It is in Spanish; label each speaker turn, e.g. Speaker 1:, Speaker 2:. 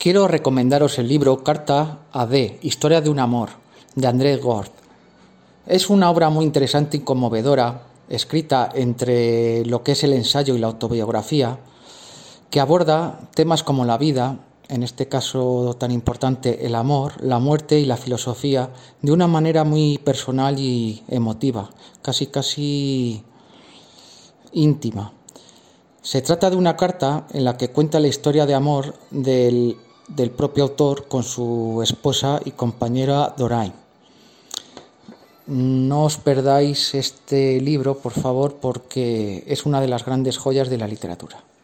Speaker 1: Quiero recomendaros el libro Carta a D, Historia de un amor, de André Gord. Es una obra muy interesante y conmovedora, escrita entre lo que es el ensayo y la autobiografía, que aborda temas como la vida, en este caso tan importante el amor, la muerte y la filosofía, de una manera muy personal y emotiva, casi íntima. Se trata de una carta en la que cuenta la historia de amor del propio autor con su esposa y compañera Doraine. No os perdáis este libro, por favor, porque es una de las grandes joyas de la literatura.